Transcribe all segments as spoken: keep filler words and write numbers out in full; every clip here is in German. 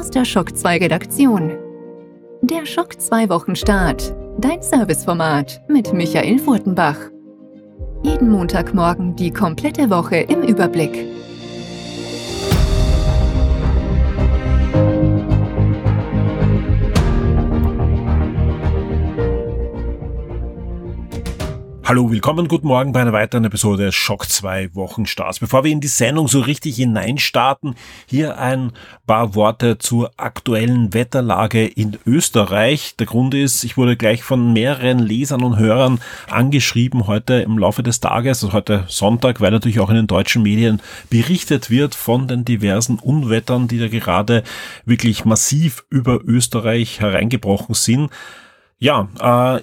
aus der Schock zwei Redaktion. Der Schock zwei Wochenstart, dein Serviceformat mit Michael Furtenbach. Jeden Montagmorgen die komplette Woche im Überblick. Hallo, willkommen, guten Morgen bei einer weiteren Episode Schock zwei Wochenstarts. Bevor wir in die Sendung so richtig hineinstarten, hier ein paar Worte zur aktuellen Wetterlage in Österreich. Der Grund ist, ich wurde gleich von mehreren Lesern und Hörern angeschrieben heute im Laufe des Tages, also heute Sonntag, weil natürlich auch in den deutschen Medien berichtet wird von den diversen Unwettern, die da gerade wirklich massiv über Österreich hereingebrochen sind. Ja, äh,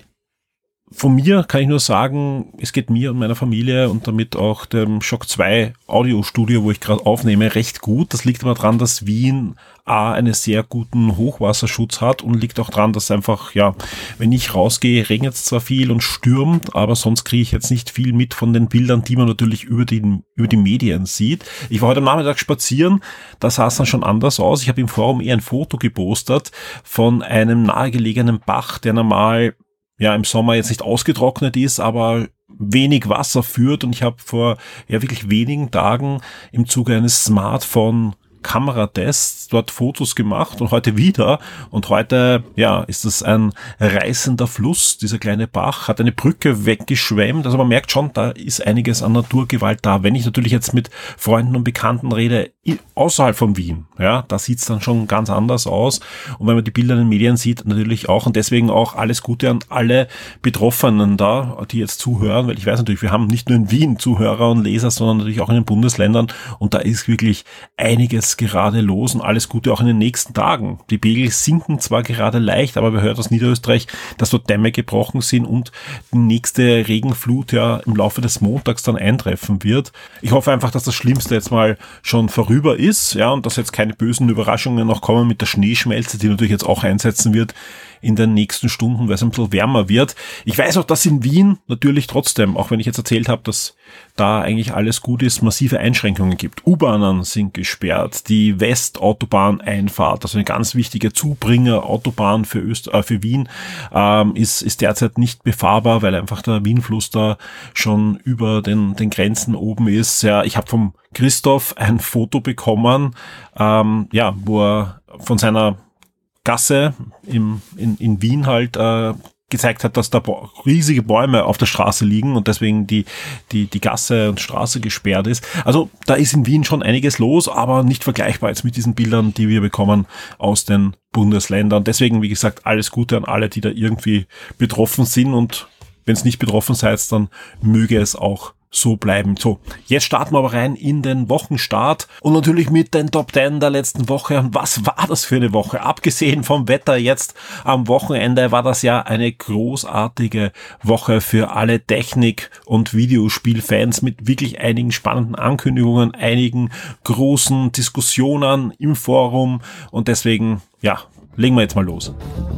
Von mir kann ich nur sagen, es geht mir und meiner Familie und damit auch dem Schock zwei Audiostudio, wo ich gerade aufnehme, recht gut. Das liegt aber daran, dass Wien A, einen sehr guten Hochwasserschutz hat und liegt auch daran, dass einfach, ja, wenn ich rausgehe, regnet es zwar viel und stürmt, aber sonst kriege ich jetzt nicht viel mit von den Bildern, die man natürlich über die, über die Medien sieht. Ich war heute am Nachmittag spazieren, da sah es dann schon anders aus. Ich habe im Forum eher ein Foto gepostet von einem nahegelegenen Bach, der normal ja im Sommer jetzt nicht ausgetrocknet ist, aber wenig Wasser führt, und ich habe vor ja wirklich wenigen Tagen im Zuge eines Smartphone Kameratests dort Fotos gemacht und heute wieder, und heute ja ist das ein reißender Fluss, dieser kleine Bach hat eine Brücke weggeschwemmt, also man merkt schon, da ist einiges an Naturgewalt da. Wenn ich natürlich jetzt mit Freunden und Bekannten rede, außerhalb von Wien, ja, da sieht's dann schon ganz anders aus, und wenn man die Bilder in den Medien sieht, natürlich auch, und deswegen auch alles Gute an alle Betroffenen da, die jetzt zuhören, weil ich weiß natürlich, wir haben nicht nur in Wien Zuhörer und Leser, sondern natürlich auch in den Bundesländern, und da ist wirklich einiges gerade los, und alles Gute auch in den nächsten Tagen. Die Pegel sinken zwar gerade leicht, aber wir hören aus Niederösterreich, dass dort Dämme gebrochen sind und die nächste Regenflut ja im Laufe des Montags dann eintreffen wird. Ich hoffe einfach, dass das Schlimmste jetzt mal schon vorüber ist, ja, und dass jetzt keine bösen Überraschungen noch kommen mit der Schneeschmelze, die natürlich jetzt auch einsetzen wird in den nächsten Stunden, weil es ein bisschen wärmer wird. Ich weiß auch, dass in Wien natürlich trotzdem, auch wenn ich jetzt erzählt habe, dass da eigentlich alles gut ist, massive Einschränkungen gibt. U-Bahnen sind gesperrt, die Westautobahn-Einfahrt, also eine ganz wichtige Zubringer-Autobahn für Öst äh, für Wien, ähm, ist ist derzeit nicht befahrbar, weil einfach der Wienfluss da schon über den den Grenzen oben ist. Ja, ich habe vom Christoph ein Foto bekommen, ähm, ja, wo er von seiner Gasse im, in, in Wien halt äh, gezeigt hat, dass da riesige Bäume auf der Straße liegen und deswegen die die die Gasse und Straße gesperrt ist. Also da ist in Wien schon einiges los, aber nicht vergleichbar jetzt mit diesen Bildern, die wir bekommen aus den Bundesländern. Deswegen, wie gesagt, alles Gute an alle, die da irgendwie betroffen sind, und wenn es nicht betroffen seid, dann möge es auch so bleiben. So, jetzt starten wir aber rein in den Wochenstart und natürlich mit den Top zehn der letzten Woche. Und was war das für eine Woche? Abgesehen vom Wetter jetzt am Wochenende war das ja eine großartige Woche für alle Technik- und Videospielfans mit wirklich einigen spannenden Ankündigungen, einigen großen Diskussionen im Forum, und deswegen, ja, legen wir jetzt mal los.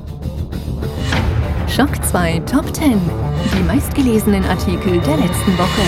Schock zwei Top zehn. Die meistgelesenen Artikel der letzten Woche.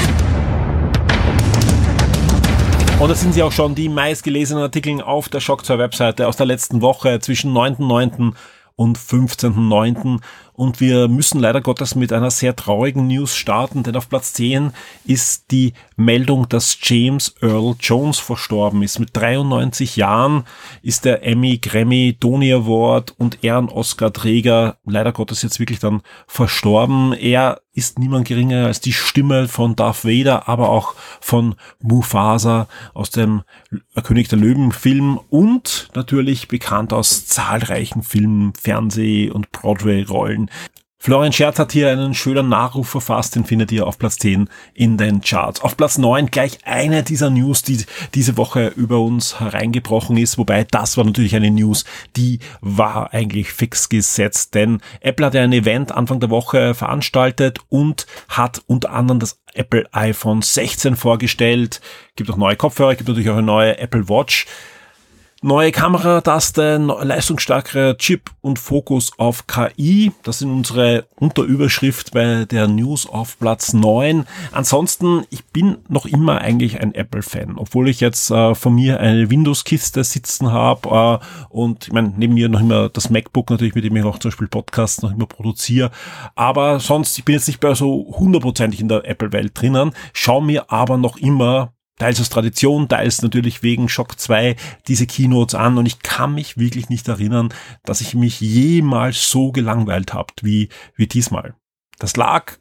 Und das sind sie auch schon, die meistgelesenen Artikel auf der Schock zwei Webseite aus der letzten Woche zwischen neunten neunten und fünfzehnten neunten Und wir müssen leider Gottes mit einer sehr traurigen News starten, denn auf Platz zehn ist die Meldung, dass James Earl Jones verstorben ist. Mit dreiundneunzig Jahren ist der Emmy, Grammy, Tony Award und Ehren-Oscar-Träger leider Gottes jetzt wirklich dann verstorben. Er ist niemand geringer als die Stimme von Darth Vader, aber auch von Mufasa aus dem König der Löwen-Film und natürlich bekannt aus zahlreichen Filmen, Fernseh- und Broadway-Rollen. Florian Scherz hat hier einen schönen Nachruf verfasst, den findet ihr auf Platz zehn in den Charts. Auf Platz neun gleich eine dieser News, die diese Woche über uns hereingebrochen ist, wobei das war natürlich eine News, die war eigentlich fix gesetzt, denn Apple hat ja ein Event Anfang der Woche veranstaltet und hat unter anderem das Apple iPhone sechzehn vorgestellt, gibt auch neue Kopfhörer, gibt natürlich auch eine neue Apple Watch. Neue Kamerataste, leistungsstarkere Chip und Fokus auf K I. Das sind unsere Unterüberschrift bei der News auf Platz neun. Ansonsten, ich bin noch immer eigentlich ein Apple-Fan, obwohl ich jetzt äh, von mir eine Windows-Kiste sitzen habe äh, und ich meine, neben mir noch immer das MacBook natürlich, mit dem ich auch zum Beispiel Podcasts noch immer produziere. Aber sonst, ich bin jetzt nicht mehr so hundertprozentig in der Apple-Welt drinnen, schaue mir aber noch immer teils aus Tradition, teils natürlich wegen Shock zwei diese Keynotes an und ich kann mich wirklich nicht erinnern, dass ich mich jemals so gelangweilt habe wie, wie diesmal. Das lag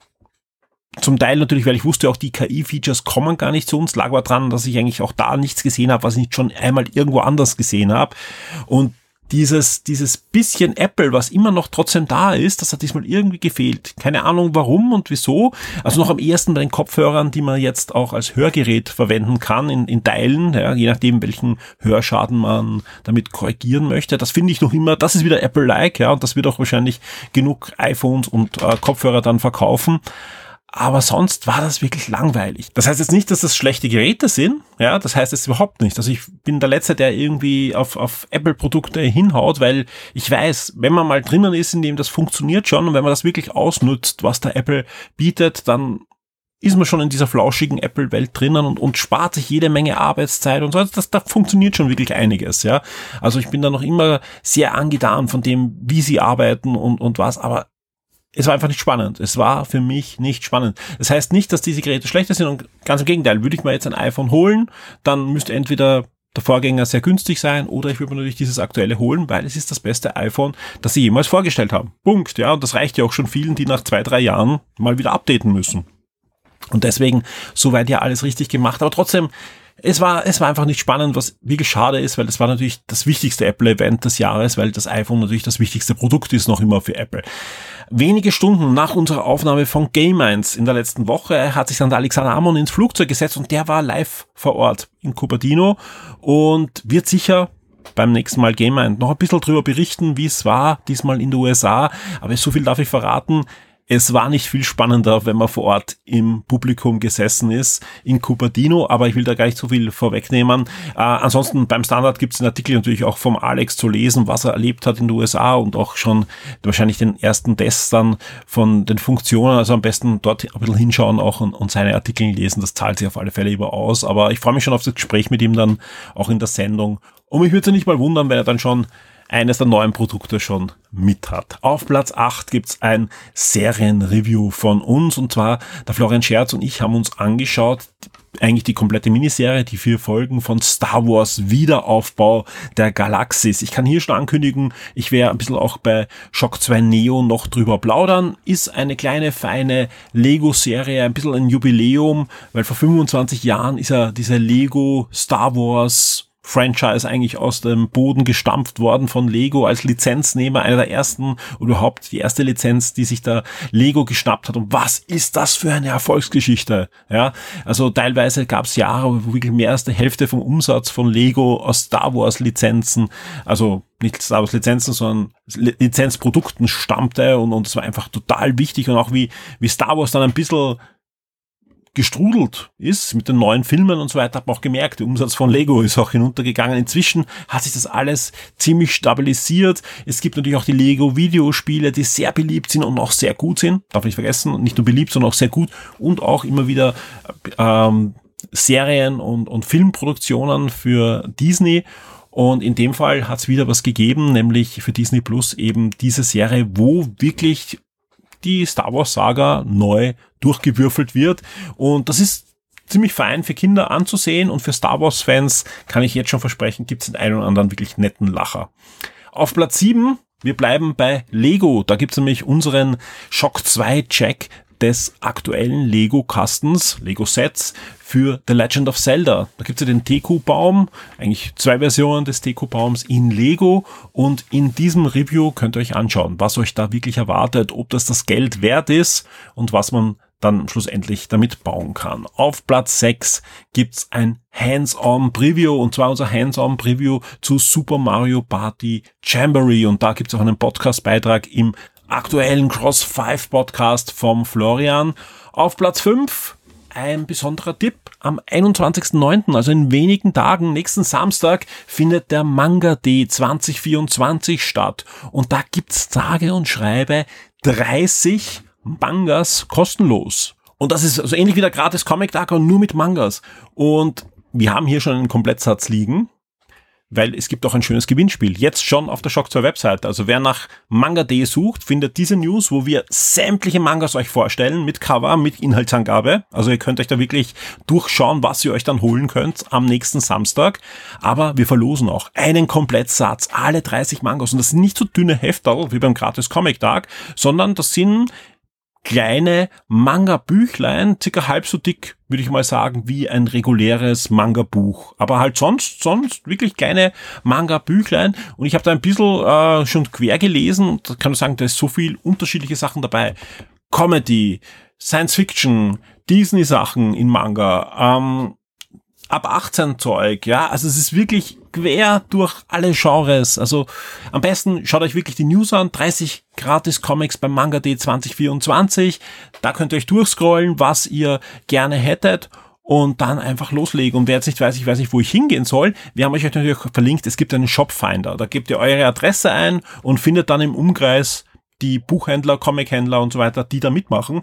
zum Teil natürlich, weil ich wusste, auch die K I-Features kommen gar nicht zu uns, lag aber dran, dass ich eigentlich auch da nichts gesehen habe, was ich nicht schon einmal irgendwo anders gesehen habe. Und Dieses, dieses bisschen Apple, was immer noch trotzdem da ist, das hat diesmal irgendwie gefehlt. Keine Ahnung warum und wieso. Also noch am ehesten bei den Kopfhörern, die man jetzt auch als Hörgerät verwenden kann, in, in Teilen, ja, je nachdem, welchen Hörschaden man damit korrigieren möchte. Das finde ich noch immer, das ist wieder Apple-like, ja, und das wird auch wahrscheinlich genug iPhones und äh, Kopfhörer dann verkaufen. Aber sonst war das wirklich langweilig. Das heißt jetzt nicht, dass das schlechte Geräte sind, ja, das heißt jetzt überhaupt nicht. Also ich bin der Letzte, der irgendwie auf, auf Apple-Produkte hinhaut, weil ich weiß, wenn man mal drinnen ist, in dem das funktioniert schon und wenn man das wirklich ausnutzt, was der Apple bietet, dann ist man schon in dieser flauschigen Apple-Welt drinnen und, und spart sich jede Menge Arbeitszeit und so. Das, da funktioniert schon wirklich einiges, ja. Also ich bin da noch immer sehr angetan von dem, wie sie arbeiten und, und was, aber es war einfach nicht spannend. Es war für mich nicht spannend. Das heißt nicht, dass diese Geräte schlechter sind und ganz im Gegenteil. Würde ich mir jetzt ein iPhone holen, dann müsste entweder der Vorgänger sehr günstig sein oder ich würde mir natürlich dieses aktuelle holen, weil es ist das beste iPhone, das sie jemals vorgestellt haben. Punkt. Ja, und das reicht ja auch schon vielen, die nach zwei, drei Jahren mal wieder updaten müssen. Und deswegen soweit ja alles richtig gemacht. Aber trotzdem, Es war, es war einfach nicht spannend, was wirklich schade ist, weil das war natürlich das wichtigste Apple-Event des Jahres, weil das iPhone natürlich das wichtigste Produkt ist noch immer für Apple. Wenige Stunden nach unserer Aufnahme von Game eins in der letzten Woche hat sich dann der Alexander Amon ins Flugzeug gesetzt und der war live vor Ort in Cupertino und wird sicher beim nächsten Mal Game eins noch ein bisschen drüber berichten, wie es war, diesmal in den U S A. Aber so viel darf ich verraten. Es war nicht viel spannender, wenn man vor Ort im Publikum gesessen ist, in Cupertino, aber ich will da gar nicht so viel vorwegnehmen. Äh, ansonsten beim Standard gibt es einen Artikel natürlich auch vom Alex zu lesen, was er erlebt hat in den U S A und auch schon wahrscheinlich den ersten Tests dann von den Funktionen. Also am besten dort ein bisschen hinschauen auch und, und seine Artikel lesen, das zahlt sich auf alle Fälle über aus. Aber ich freue mich schon auf das Gespräch mit ihm dann auch in der Sendung. Und mich würde es ja nicht mal wundern, wenn er dann schon eines der neuen Produkte schon mit hat. Auf Platz acht gibt's ein Serienreview von uns und zwar der Florian Scherz und ich haben uns angeschaut, eigentlich die komplette Miniserie, die vier Folgen von Star Wars Wiederaufbau der Galaxis. Ich kann hier schon ankündigen, ich werde ein bisschen auch bei Shock zwei Neo noch drüber plaudern. Ist eine kleine, feine Lego-Serie, ein bisschen ein Jubiläum, weil vor fünfundzwanzig Jahren ist ja diese Lego Star Wars Franchise eigentlich aus dem Boden gestampft worden von Lego als Lizenznehmer, einer der ersten oder überhaupt die erste Lizenz, die sich da Lego geschnappt hat. Und was ist das für eine Erfolgsgeschichte? Ja, also teilweise gab es Jahre, wo wirklich mehr als die Hälfte vom Umsatz von Lego aus Star Wars Lizenzen, also nicht Star Wars Lizenzen, sondern Lizenzprodukten stammte und und es war einfach total wichtig und auch wie wie Star Wars dann ein bisschen gestrudelt ist mit den neuen Filmen und so weiter, hat man auch gemerkt, der Umsatz von Lego ist auch hinuntergegangen. Inzwischen hat sich das alles ziemlich stabilisiert. Es gibt natürlich auch die Lego-Videospiele, die sehr beliebt sind und auch sehr gut sind. Darf nicht vergessen, nicht nur beliebt, sondern auch sehr gut und auch immer wieder ähm, Serien und, und Filmproduktionen für Disney. Und in dem Fall hat es wieder was gegeben, nämlich für Disney Plus eben diese Serie, wo wirklich die Star Wars Saga neu durchgewürfelt wird und das ist ziemlich fein für Kinder anzusehen und für Star Wars Fans kann ich jetzt schon versprechen, gibt es den einen oder anderen wirklich netten Lacher. Auf Platz sieben, wir bleiben bei Lego, da gibt es nämlich unseren Shock zwei Check des aktuellen Lego-Kastens, Lego-Sets für The Legend of Zelda. Da gibt es ja den Deku-Baum, eigentlich zwei Versionen des Deku-Baums in Lego und in diesem Review könnt ihr euch anschauen, was euch da wirklich erwartet, ob das das Geld wert ist und was man dann schlussendlich damit bauen kann. Auf Platz sechs gibt's ein Hands-on-Preview und zwar unser Hands-on-Preview zu Super Mario Party Jamboree und da gibt's auch einen Podcast-Beitrag im aktuellen Cross fünf Podcast vom Florian. Auf Platz fünf ein besonderer Tipp. Am einundzwanzigsten neunten, also in wenigen Tagen, nächsten Samstag, findet der Manga Day zwanzig vierundzwanzig statt. Und da gibt's sage und schreibe dreißig Mangas kostenlos. Und das ist so ähnlich wie der gratis Comic-Tag, aber nur mit Mangas. Und wir haben hier schon einen Komplettsatz liegen, weil es gibt auch ein schönes Gewinnspiel. Jetzt schon auf der Shock zwei Webseite. Also wer nach Manga Day sucht, findet diese News, wo wir sämtliche Mangas euch vorstellen, mit Cover, mit Inhaltsangabe. Also ihr könnt euch da wirklich durchschauen, was ihr euch dann holen könnt am nächsten Samstag. Aber wir verlosen auch einen Komplettsatz, alle dreißig Mangas. Und das sind nicht so dünne Hefterl wie beim gratis Comic-Tag, sondern das sind kleine Manga-Büchlein, circa halb so dick, würde ich mal sagen, wie ein reguläres Manga-Buch. Aber halt sonst, sonst wirklich kleine Manga-Büchlein. Und ich habe da ein bisschen äh, schon quer gelesen und da kann ich sagen, da ist so viel unterschiedliche Sachen dabei. Comedy, Science-Fiction, Disney-Sachen in Manga, ähm, ab achtzehn Zeug, ja, also es ist wirklich quer durch alle Genres. Also am besten schaut euch wirklich die News an, dreißig gratis Comics beim Manga Day zwanzig vierundzwanzig, da könnt ihr euch durchscrollen, was ihr gerne hättet und dann einfach loslegen. Und wer jetzt nicht weiß, ich weiß nicht, wo ich hingehen soll, wir haben euch natürlich verlinkt, es gibt einen Shopfinder, da gebt ihr eure Adresse ein und findet dann im Umkreis die Buchhändler, Comichändler und so weiter, die da mitmachen.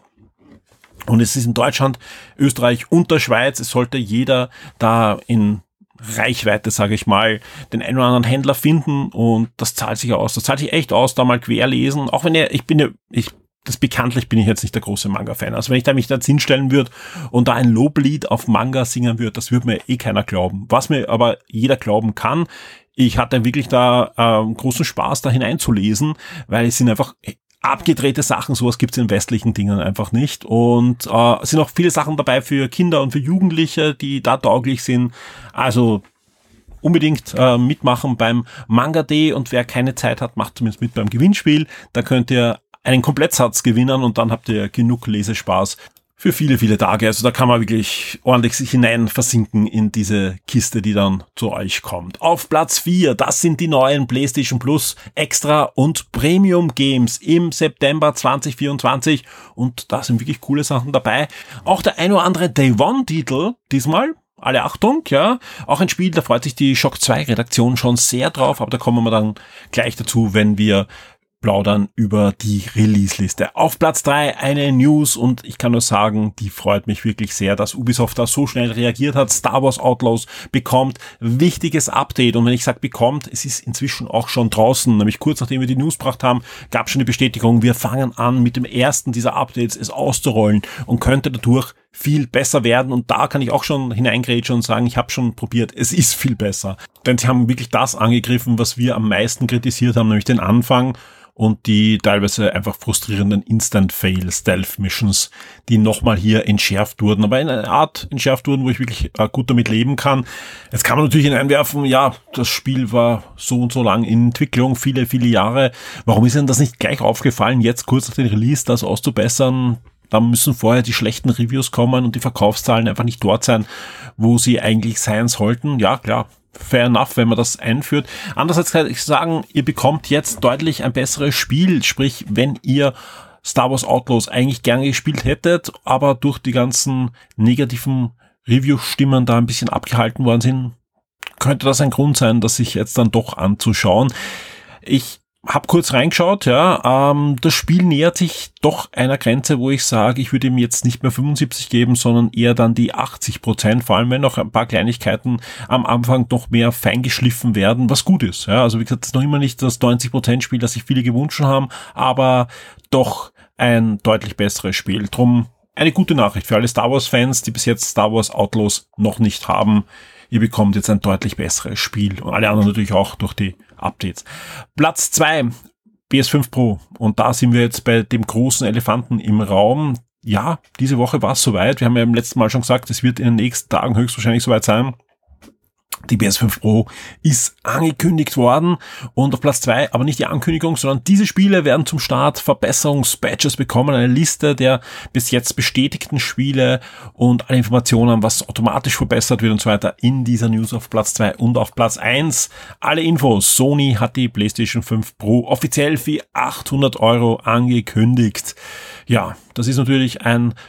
Und es ist in Deutschland, Österreich und der Schweiz. Es sollte jeder da in Reichweite, sage ich mal, den einen oder anderen Händler finden und das zahlt sich aus. Das zahlt sich echt aus, da mal querlesen. Auch wenn ihr, ich bin ja, ich, das bekanntlich bin ich jetzt nicht der große Manga-Fan. Also wenn ich da mich da jetzt hinstellen würde und da ein Loblied auf Manga singen würde, das würde mir eh keiner glauben. Was mir aber jeder glauben kann, ich hatte wirklich da äh, großen Spaß, da hineinzulesen, weil es sind einfach abgedrehte Sachen, sowas gibt's in westlichen Dingen einfach nicht. Und äh, es sind auch viele Sachen dabei für Kinder und für Jugendliche, die da tauglich sind. Also unbedingt äh, mitmachen beim Manga Day und wer keine Zeit hat, macht zumindest mit beim Gewinnspiel. Da könnt ihr einen Komplettsatz gewinnen und dann habt ihr genug Lesespaß für viele, viele Tage. Also da kann man wirklich ordentlich sich hinein versinken in diese Kiste, die dann zu euch kommt. Auf Platz vier, das sind die neuen PlayStation Plus Extra und Premium Games im September zwanzig vierundzwanzig und da sind wirklich coole Sachen dabei. Auch der ein oder andere Day One Titel diesmal. Alle Achtung, ja. Auch ein Spiel, da freut sich die Shock zwei Redaktion schon sehr drauf, aber da kommen wir dann gleich dazu, wenn wir plaudern über die Release-Liste. Auf Platz drei eine News und ich kann nur sagen, die freut mich wirklich sehr, dass Ubisoft da so schnell reagiert hat. Star Wars Outlaws bekommt wichtiges Update und wenn ich sage bekommt, es ist inzwischen auch schon draußen, nämlich kurz nachdem wir die News gebracht haben, gab es schon die Bestätigung, wir fangen an mit dem ersten dieser Updates es auszurollen und könnte dadurch viel besser werden und da kann ich auch schon hineingrätschen und sagen, ich habe schon probiert, es ist viel besser. Denn sie haben wirklich das angegriffen, was wir am meisten kritisiert haben, nämlich den Anfang und die teilweise einfach frustrierenden Instant-Fail-Stealth-Missions, die nochmal hier entschärft wurden, aber in einer Art entschärft wurden, wo ich wirklich äh, gut damit leben kann. Jetzt kann man natürlich hineinwerfen, ja, das Spiel war so und so lang in Entwicklung, viele, viele Jahre. Warum ist denn das nicht gleich aufgefallen, jetzt kurz nach dem Release das auszubessern? Da müssen vorher die schlechten Reviews kommen und die Verkaufszahlen einfach nicht dort sein, wo sie eigentlich sein sollten. Ja, klar. Fair enough, wenn man das einführt. Andererseits kann ich sagen, ihr bekommt jetzt deutlich ein besseres Spiel. Sprich, wenn ihr Star Wars Outlaws eigentlich gerne gespielt hättet, aber durch die ganzen negativen Review-Stimmen da ein bisschen abgehalten worden sind, könnte das ein Grund sein, das sich jetzt dann doch anzuschauen. Ich hab kurz reingeschaut, ja, ähm, das Spiel nähert sich doch einer Grenze, wo ich sage, ich würde ihm jetzt nicht mehr fünfundsiebzig geben, sondern eher dann die achtzig Prozent, vor allem wenn noch ein paar Kleinigkeiten am Anfang noch mehr feingeschliffen werden, was gut ist. Ja, also wie gesagt, das ist noch immer nicht das neunzig Prozent Spiel, das sich viele gewünscht haben, aber doch ein deutlich besseres Spiel. Drum eine gute Nachricht für alle Star Wars Fans, die bis jetzt Star Wars Outlaws noch nicht haben. Ihr bekommt jetzt ein deutlich besseres Spiel und alle anderen natürlich auch durch die Updates. Platz zwei, P S fünf Pro. Und da sind wir jetzt bei dem großen Elefanten im Raum. Ja, diese Woche war es soweit. Wir haben ja im letzten Mal schon gesagt, es wird in den nächsten Tagen höchstwahrscheinlich soweit sein. Die P S fünf Pro ist angekündigt worden und auf Platz zwei, aber nicht die Ankündigung, sondern diese Spiele werden zum Start Verbesserungsbatches bekommen, eine Liste der bis jetzt bestätigten Spiele und alle Informationen, was automatisch verbessert wird und so weiter in dieser News auf Platz zwei und auf Platz eins. Alle Infos. Sony hat die PlayStation fünf Pro offiziell für achthundert Euro angekündigt. Ja, das ist natürlich ein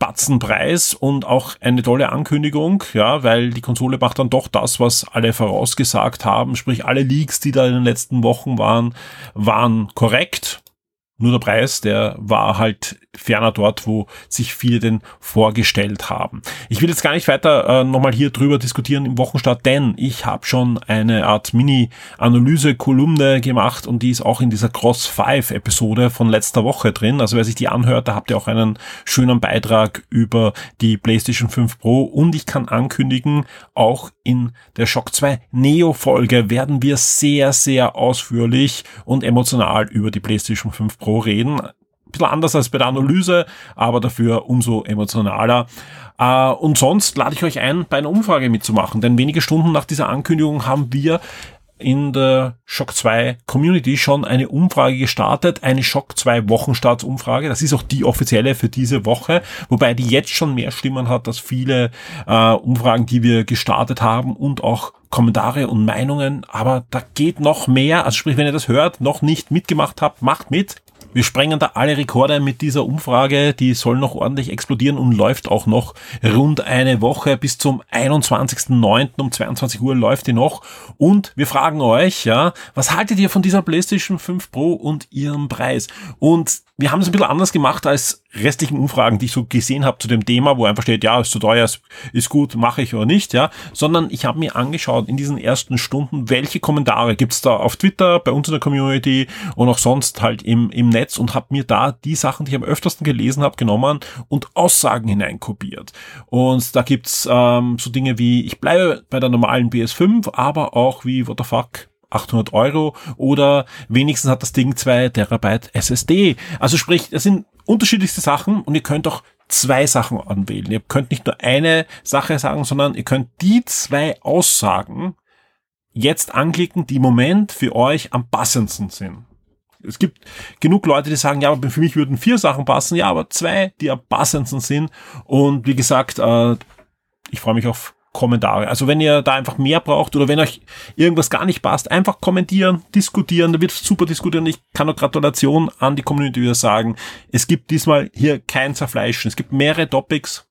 Batzenpreis und auch eine tolle Ankündigung, ja, weil die Konsole macht dann doch das, was alle vorausgesagt haben, sprich alle Leaks, die da in den letzten Wochen waren, waren korrekt. Nur der Preis, der war halt ferner dort, wo sich viele den vorgestellt haben. Ich will jetzt gar nicht weiter äh, nochmal hier drüber diskutieren im Wochenstart, denn ich habe schon eine Art Mini-Analyse-Kolumne gemacht und die ist auch in dieser Cross fünf Episode von letzter Woche drin. Also wer sich die anhört, da habt ihr auch einen schönen Beitrag über die PlayStation fünf Pro und ich kann ankündigen, auch in der Shock zwei Neo-Folge werden wir sehr, sehr ausführlich und emotional über die PlayStation fünf Pro reden. Ein bisschen anders als bei der Analyse, aber dafür umso emotionaler. Äh, und sonst lade ich euch ein, bei einer Umfrage mitzumachen, denn wenige Stunden nach dieser Ankündigung haben wir in der Shock zwei Community schon eine Umfrage gestartet, eine Shock zwei Wochenstartsumfrage. Das ist auch die offizielle für diese Woche, wobei die jetzt schon mehr Stimmen hat als viele äh, Umfragen, die wir gestartet haben und auch Kommentare und Meinungen. Aber da geht noch mehr. Also sprich, wenn ihr das hört, noch nicht mitgemacht habt, macht mit. Wir sprengen da alle Rekorde mit dieser Umfrage, die soll noch ordentlich explodieren und läuft auch noch rund eine Woche bis zum einundzwanzigsten neunten um zweiundzwanzig Uhr läuft die noch und wir fragen euch, ja, was haltet ihr von dieser PlayStation fünf Pro und ihrem Preis? Und wir haben es ein bisschen anders gemacht als restlichen Umfragen, die ich so gesehen habe zu dem Thema, wo einfach steht, ja, ist zu teuer, ist gut, mache ich oder nicht, ja, sondern ich habe mir angeschaut in diesen ersten Stunden, welche Kommentare gibt's da auf Twitter, bei uns in der Community und auch sonst halt im im Netz und habe mir da die Sachen, die ich am öftersten gelesen habe, genommen und Aussagen hineinkopiert. Und da gibt's ähm, so Dinge wie, ich bleibe bei der normalen P S fünf, aber auch wie, what the fuck, achthundert Euro oder wenigstens hat das Ding zwei Terabyte S S D. Also sprich, das sind unterschiedlichste Sachen und ihr könnt auch zwei Sachen anwählen. Ihr könnt nicht nur eine Sache sagen, sondern ihr könnt die zwei Aussagen jetzt anklicken, die im Moment für euch am passendsten sind. Es gibt genug Leute, die sagen, ja, aber für mich würden vier Sachen passen, ja, aber zwei, die am passendsten sind. Und wie gesagt, äh, ich freue mich auf Kommentare. Also wenn ihr da einfach mehr braucht oder wenn euch irgendwas gar nicht passt, einfach kommentieren, diskutieren, da wird super diskutieren. Ich kann auch Gratulation an die Community wieder sagen. Es gibt diesmal hier kein Zerfleischen. Es gibt mehrere Topics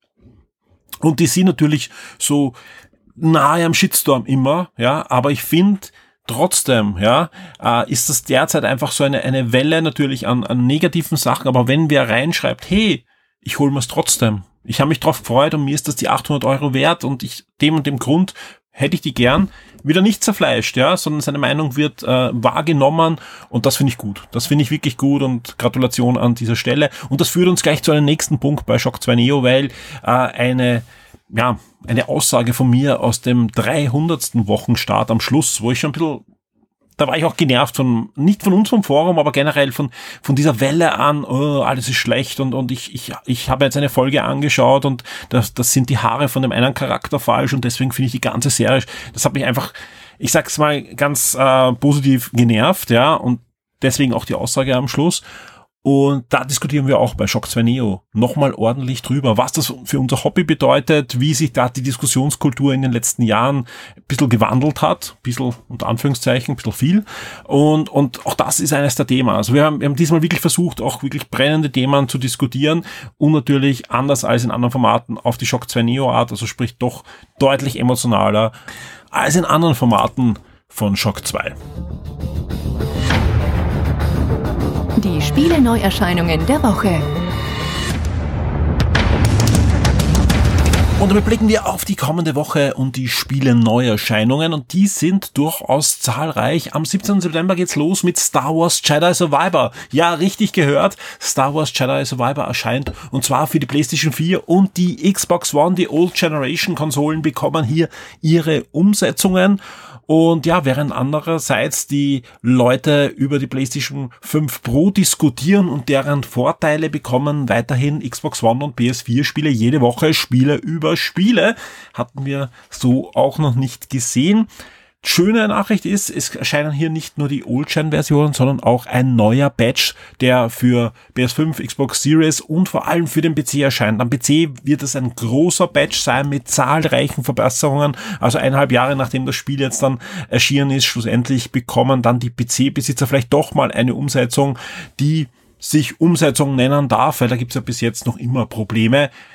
und die sind natürlich so nahe am Shitstorm immer, ja, aber ich finde, trotzdem, ja, äh, ist das derzeit einfach so eine eine Welle natürlich an, an negativen Sachen, aber wenn wer reinschreibt, hey, ich hol mir's trotzdem, ich habe mich drauf gefreut und mir ist das die achthundert Euro wert und ich dem und dem Grund hätte ich die gern, wieder nicht zerfleischt, ja, sondern seine Meinung wird äh, wahrgenommen und das finde ich gut. Das finde ich wirklich gut und Gratulation an dieser Stelle. Und das führt uns gleich zu einem nächsten Punkt bei Shock zwei Neo, weil äh, eine ja, eine Aussage von mir aus dem dreihundertsten Wochenstart am Schluss, wo ich schon ein bisschen, da war ich auch genervt von, nicht von uns vom Forum, aber generell von von dieser Welle an, oh, alles ist schlecht und und ich ich ich habe jetzt eine Folge angeschaut und das das sind die Haare von dem einen Charakter falsch und deswegen finde ich die ganze Serie, das hat mich einfach, ich sag's mal ganz äh, positiv genervt, ja, und deswegen auch die Aussage am Schluss. Und da diskutieren wir auch bei Shock zwei Neo nochmal ordentlich drüber, was das für unser Hobby bedeutet, wie sich da die Diskussionskultur in den letzten Jahren ein bisschen gewandelt hat, ein bisschen unter Anführungszeichen, ein bisschen viel. Und und auch das ist eines der Themen. Also wir haben, wir haben diesmal wirklich versucht, auch wirklich brennende Themen zu diskutieren und natürlich anders als in anderen Formaten auf die Shock zwei Neo Art, also sprich doch deutlich emotionaler als in anderen Formaten von Shock zwei. Die Spiele-Neuerscheinungen der Woche. Und damit blicken wir auf die kommende Woche und die Spiele-Neuerscheinungen und die sind durchaus zahlreich. Am siebzehnten September geht's los mit Star Wars Jedi Survivor. Ja, richtig gehört, Star Wars Jedi Survivor erscheint und zwar für die PlayStation vier und die Xbox One. Die Old Generation Konsolen bekommen hier ihre Umsetzungen. Und ja, während andererseits die Leute über die PlayStation fünf Pro diskutieren und deren Vorteile bekommen weiterhin Xbox One und P S vier Spiele jede Woche, Spiele über Spiele, hatten wir so auch noch nicht gesehen. Schöne Nachricht ist, es erscheinen hier nicht nur die Old-Gen-Versionen, sondern auch ein neuer Patch, der für P S fünf, Xbox Series und vor allem für den P C erscheint. Am P C wird es ein großer Patch sein mit zahlreichen Verbesserungen. Also eineinhalb Jahre nachdem das Spiel jetzt dann erschienen ist, schlussendlich bekommen dann die P C-Besitzer vielleicht doch mal eine Umsetzung, die sich Umsetzung nennen darf, weil da gibt's ja bis jetzt noch immer Probleme.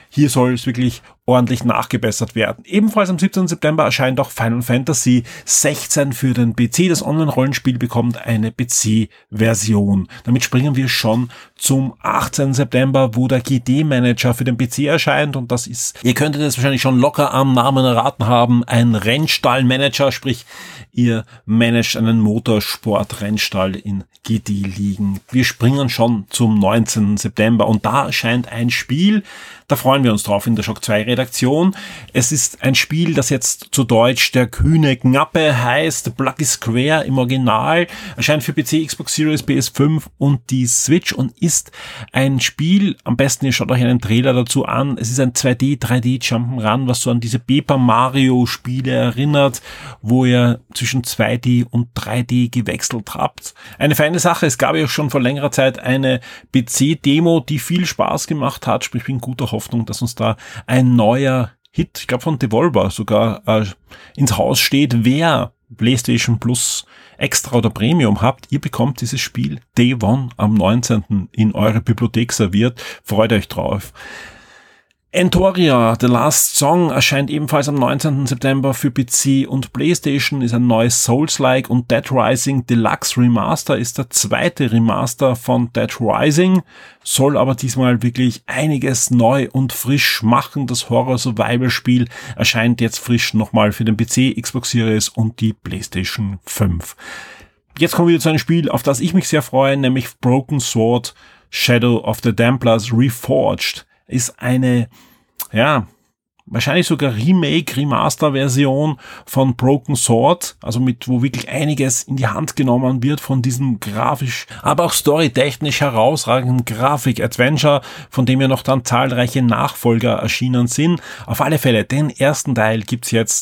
hier soll es wirklich ordentlich nachgebessert werden. Ebenfalls am siebzehnten September erscheint auch Final Fantasy sechzehn für den P C. Das Online-Rollenspiel bekommt eine P C-Version. Damit springen wir schon zum achtzehnten September, wo der G D-Manager für den P C erscheint, und das ist, ihr könntet es wahrscheinlich schon locker am Namen erraten haben, ein Rennstall-Manager, sprich ihr managt einen Motorsport-Rennstall in G D liegen. Wir springen schon zum neunzehnten September und da erscheint ein Spiel, da freuen wir uns drauf in der Shock zwei Redaktion. Es ist ein Spiel, das jetzt zu Deutsch der kühne Knappe heißt, Bloody Square im Original, erscheint für P C, Xbox Series, P S fünf und die Switch und ist ein Spiel, am besten ihr schaut euch einen Trailer dazu an, es ist ein zwei D, drei D Jump'n'Run, was so an diese Paper Mario Spiele erinnert, wo ihr zwischen zwei D und drei D gewechselt habt. Eine feine Sache, es gab ja schon vor längerer Zeit eine P C-Demo, die viel Spaß gemacht hat, sprich ich bin guter Hoffnung, dass uns da ein neuer Hit, ich glaube von Devolver sogar, äh, ins Haus steht. Wer PlayStation Plus Extra oder Premium habt, ihr bekommt dieses Spiel Day One am neunzehnten in eure Bibliothek serviert. Freut euch drauf. Entoria, The Last Song, erscheint ebenfalls am neunzehnten September für P C und PlayStation, ist ein neues Souls-like, und Dead Rising Deluxe Remaster ist der zweite Remaster von Dead Rising, soll aber diesmal wirklich einiges neu und frisch machen. Das Horror-Survival-Spiel erscheint jetzt frisch nochmal für den P C, Xbox Series und die PlayStation fünf. Jetzt kommen wir zu einem Spiel, auf das ich mich sehr freue, nämlich Broken Sword Shadow of the Templars Reforged. Ist eine, ja, wahrscheinlich sogar Remake, Remaster-Version von Broken Sword, also mit, wo wirklich einiges in die Hand genommen wird von diesem grafisch, aber auch storytechnisch herausragenden Grafik-Adventure, von dem ja noch dann zahlreiche Nachfolger erschienen sind. Auf alle Fälle, den ersten Teil gibt's jetzt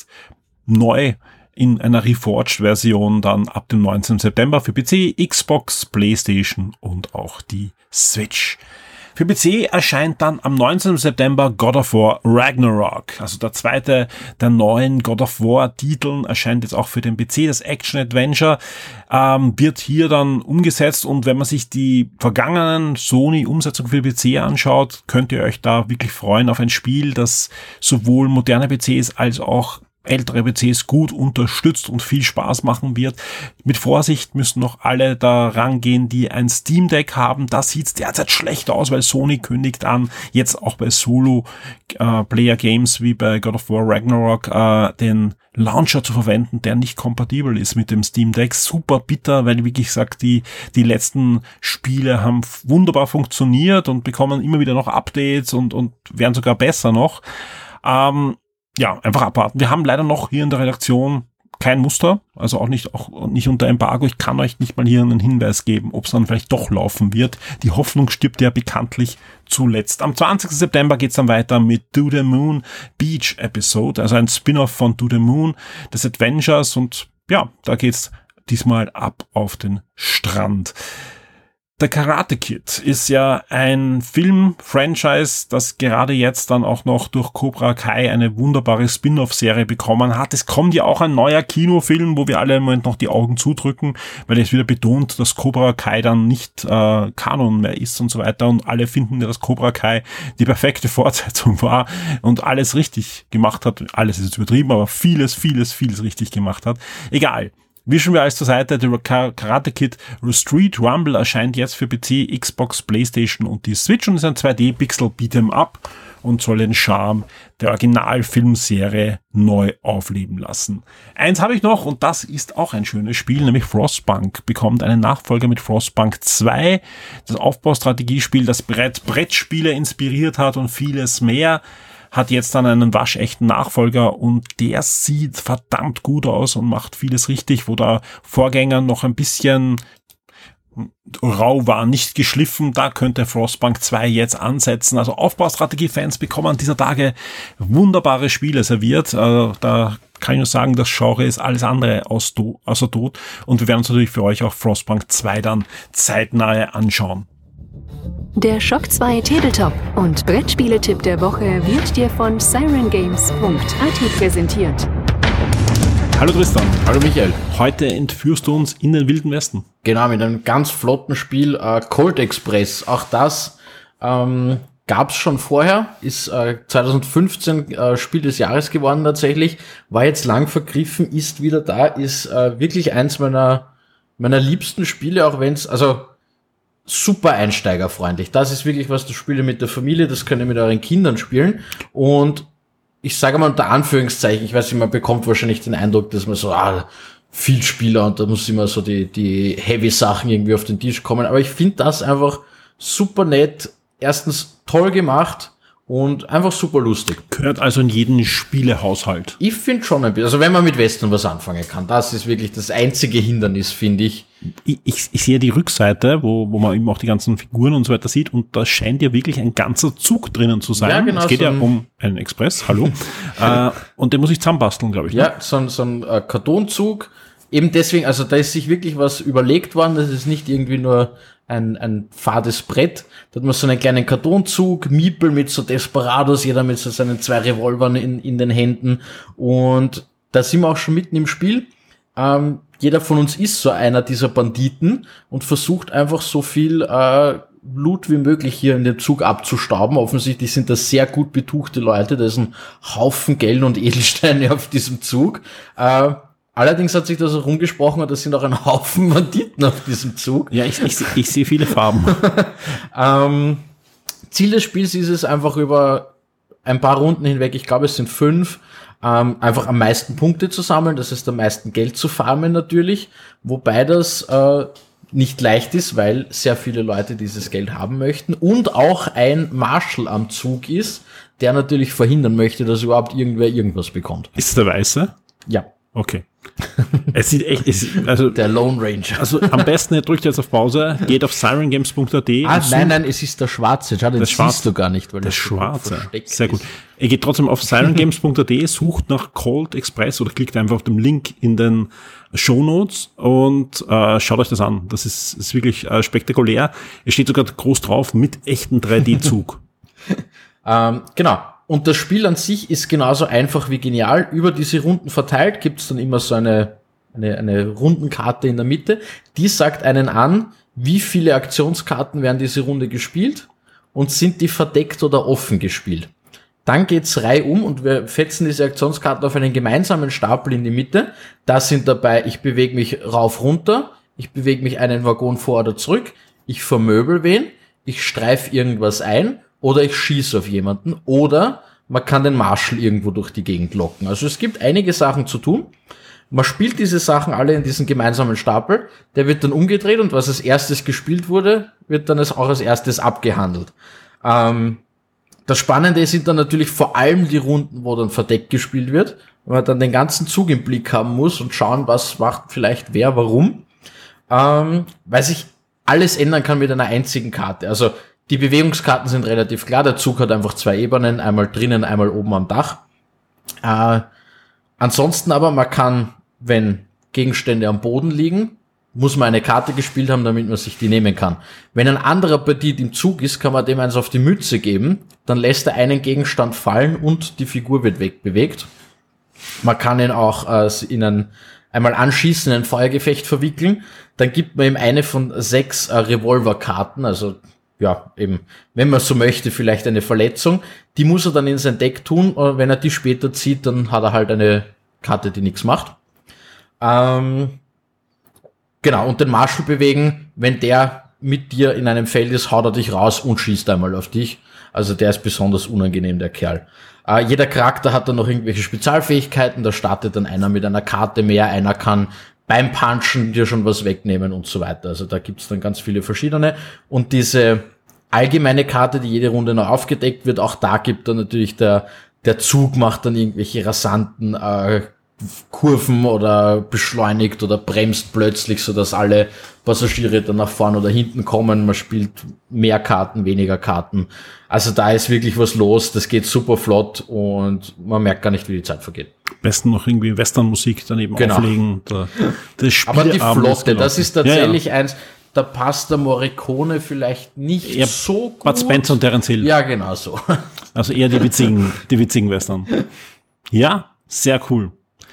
neu in einer Reforged-Version dann ab dem neunzehnten September für P C, Xbox, PlayStation und auch die Switch. Für P C erscheint dann am neunzehnten September God of War Ragnarok. Also der zweite der neuen God of War Titeln erscheint jetzt auch für den P C. Das Action-Adventure ähm, wird hier dann umgesetzt, und wenn man sich die vergangenen Sony-Umsetzungen für P C anschaut, könnt ihr euch da wirklich freuen auf ein Spiel, das sowohl moderne P Cs als auch ältere P Cs gut unterstützt und viel Spaß machen wird. Mit Vorsicht müssen noch alle da rangehen, die ein Steam Deck haben. Da sieht's derzeit schlecht aus, weil Sony kündigt an, jetzt auch bei Solo-Player-Games wie bei God of War Ragnarok äh, den Launcher zu verwenden, der nicht kompatibel ist mit dem Steam Deck. Super bitter, weil, wie gesagt, die die letzten Spiele haben wunderbar funktioniert und bekommen immer wieder noch Updates und und werden sogar besser noch. Ähm, Ja, einfach abwarten. Wir haben leider noch hier in der Redaktion kein Muster, also auch nicht auch nicht unter Embargo. Ich kann euch nicht mal hier einen Hinweis geben, ob es dann vielleicht doch laufen wird. Die Hoffnung stirbt ja bekanntlich zuletzt. Am zwanzigsten September geht's dann weiter mit Do the Moon Beach Episode, also ein Spin-off von Do the Moon des Adventures, und ja, da geht's diesmal ab auf den Strand. Der Karate Kid ist ja ein Film-Franchise, das gerade jetzt dann auch noch durch Cobra Kai eine wunderbare Spin-off-Serie bekommen hat. Es kommt ja auch ein neuer Kinofilm, wo wir alle im Moment noch die Augen zudrücken, weil es wieder betont, dass Cobra Kai dann nicht äh, Kanon mehr ist und so weiter, und alle finden ja, dass Cobra Kai die perfekte Fortsetzung war und alles richtig gemacht hat. Alles ist jetzt übertrieben, aber vieles, vieles, vieles richtig gemacht hat. Egal. Wischen wir alles zur Seite. Der Karate Kid Street Rumble erscheint jetzt für P C, Xbox, PlayStation und die Switch und ist ein zwei D Pixel Beat'em Up und soll den Charme der Originalfilmserie neu aufleben lassen. Eins habe ich noch, und das ist auch ein schönes Spiel, nämlich Frostpunk bekommt einen Nachfolger mit Frostpunk zwei. Das Aufbaustrategiespiel, das bereits Brettspiele inspiriert hat und vieles mehr, hat jetzt dann einen waschechten Nachfolger, und der sieht verdammt gut aus und macht vieles richtig, wo der Vorgänger noch ein bisschen rau war, nicht geschliffen. Da könnte Frostpunk zwei jetzt ansetzen. Also Aufbaustrategie-Fans bekommen dieser Tage wunderbare Spiele serviert. Also da kann ich nur sagen, das Genre ist alles andere aus do- außer tot, und wir werden uns natürlich für euch auch Frostpunk zwei dann zeitnah anschauen. Der Shock zwei Tabletop und Brettspiele-Tipp der Woche wird dir von siren games punkt a t präsentiert. Hallo Tristan. Hallo Michael. Heute entführst du uns in den Wilden Westen. Genau, mit einem ganz flotten Spiel, äh, Colt Express. Auch das ähm, gab's schon vorher, ist äh, zwanzig fünfzehn äh, Spiel des Jahres geworden tatsächlich, war jetzt lang vergriffen, ist wieder da, ist äh, wirklich eins meiner meiner liebsten Spiele, auch wenn's, also super einsteigerfreundlich. Das ist wirklich was, das spielt ihr mit der Familie, das könnt ihr mit euren Kindern spielen. Und ich sage mal unter Anführungszeichen, ich weiß nicht, man bekommt wahrscheinlich den Eindruck, dass man so, ah, viel Spieler und da muss immer so die die heavy Sachen irgendwie auf den Tisch kommen. Aber ich finde das einfach super nett. Erstens toll gemacht und einfach super lustig. Gehört also in jeden Spielehaushalt. Ich finde schon ein bisschen, also wenn man mit Western was anfangen kann, das ist wirklich das einzige Hindernis, finde ich. Ich, ich, ich sehe die Rückseite, wo, wo man eben auch die ganzen Figuren und so weiter sieht und da scheint ja wirklich ein ganzer Zug drinnen zu sein. Ja, genau, es geht so ja ein um einen Express, hallo. äh, und den muss ich zusammenbasteln, glaube ich. Ne? Ja, so ein, so ein äh, Kartonzug. Eben deswegen, also da ist sich wirklich was überlegt worden, das ist nicht irgendwie nur ein, ein fades Brett. Da hat man so einen kleinen Kartonzug, Miepel mit so Desperados, jeder mit so seinen zwei Revolvern in, in den Händen. Und da sind wir auch schon mitten im Spiel. Ähm, jeder von uns ist so einer dieser Banditen und versucht einfach so viel äh, Loot wie möglich hier in dem Zug abzustauben. Offensichtlich sind das sehr gut betuchte Leute. Da ist ein Haufen Geld und Edelsteine auf diesem Zug. Äh, Allerdings hat sich das auch rumgesprochen und es sind auch ein Haufen Banditen auf diesem Zug. Ja, ich, ich, ich sehe viele Farben. ähm, Ziel des Spiels ist es einfach über ein paar Runden hinweg, ich glaube es sind fünf, ähm, einfach am meisten Punkte zu sammeln, das heißt am meisten Geld zu farmen natürlich, wobei das äh, nicht leicht ist, weil sehr viele Leute dieses Geld haben möchten und auch ein Marshal am Zug ist, der natürlich verhindern möchte, dass überhaupt irgendwer irgendwas bekommt. Ist es der Weiße? Ja. Okay. Es sieht echt, es, also der Lone Ranger. Also am besten, ihr drückt jetzt auf Pause, geht auf siren games punkt a t. Ah, nein, nein, es ist der Schwarze. Schau, den siehst Schwarze. du gar nicht, weil der das Schwarze. Sehr gut. Ihr geht trotzdem auf siren games punkt a t, sucht nach Cold Express oder klickt einfach auf den Link in den Shownotes und äh, schaut euch das an. Das ist, ist wirklich äh, spektakulär. Es steht sogar groß drauf mit echten drei D-Zug. ähm, genau. Und das Spiel an sich ist genauso einfach wie genial. Über diese Runden verteilt gibt es dann immer so eine, eine, eine Rundenkarte in der Mitte. Die sagt einen an, wie viele Aktionskarten werden diese Runde gespielt und sind die verdeckt oder offen gespielt. Dann geht's reihum und wir fetzen diese Aktionskarten auf einen gemeinsamen Stapel in die Mitte. Da sind dabei, ich bewege mich rauf runter, ich bewege mich einen Waggon vor oder zurück, ich vermöbel wen, ich streife irgendwas ein, oder ich schieße auf jemanden, oder man kann den Marshal irgendwo durch die Gegend locken. Also es gibt einige Sachen zu tun. Man spielt diese Sachen alle in diesen gemeinsamen Stapel, der wird dann umgedreht und was als erstes gespielt wurde, wird dann auch als erstes abgehandelt. Ähm, das Spannende sind dann natürlich vor allem die Runden, wo dann verdeckt gespielt wird, weil man dann den ganzen Zug im Blick haben muss und schauen, was macht vielleicht wer, warum. Ähm, weil sich alles ändern kann mit einer einzigen Karte. Also die Bewegungskarten sind relativ klar. Der Zug hat einfach zwei Ebenen, einmal drinnen, einmal oben am Dach. Äh, ansonsten aber, man kann, wenn Gegenstände am Boden liegen, muss man eine Karte gespielt haben, damit man sich die nehmen kann. Wenn ein anderer Bandit im Zug ist, kann man dem eins auf die Mütze geben, dann lässt er einen Gegenstand fallen und die Figur wird wegbewegt. Man kann ihn auch äh, in ein einmal anschießen, in ein Feuergefecht verwickeln. Dann gibt man ihm eine von sechs äh, Revolverkarten, also ja, eben, wenn man so möchte, vielleicht eine Verletzung. Die muss er dann in sein Deck tun. Und wenn er die später zieht, dann hat er halt eine Karte, die nichts macht. Ähm, genau, und den Marshal bewegen, wenn der mit dir in einem Feld ist, haut er dich raus und schießt einmal auf dich. Also der ist besonders unangenehm, der Kerl. Äh, jeder Charakter hat dann noch irgendwelche Spezialfähigkeiten. Da startet dann einer mit einer Karte mehr, einer kann beim Punchen dir schon was wegnehmen und so weiter. Also da gibt's dann ganz viele verschiedene. Und diese allgemeine Karte, die jede Runde noch aufgedeckt wird, auch da gibt dann natürlich der der Zug macht dann irgendwelche rasanten äh, Kurven oder beschleunigt oder bremst plötzlich, sodass alle Passagiere dann nach vorne oder hinten kommen. Man spielt mehr Karten, weniger Karten. Also da ist wirklich was los. Das geht super flott und man merkt gar nicht, wie die Zeit vergeht. Besten noch irgendwie Westernmusik daneben genau. auflegen. Da, das Aber die Flotte, das ist tatsächlich ja, ja. eins, da passt der Morricone vielleicht nicht eher so gut. Bud Spencer und Terence Hill. Ja, genau so. Also eher die witzigen, die witzigen Western. Ja, sehr cool.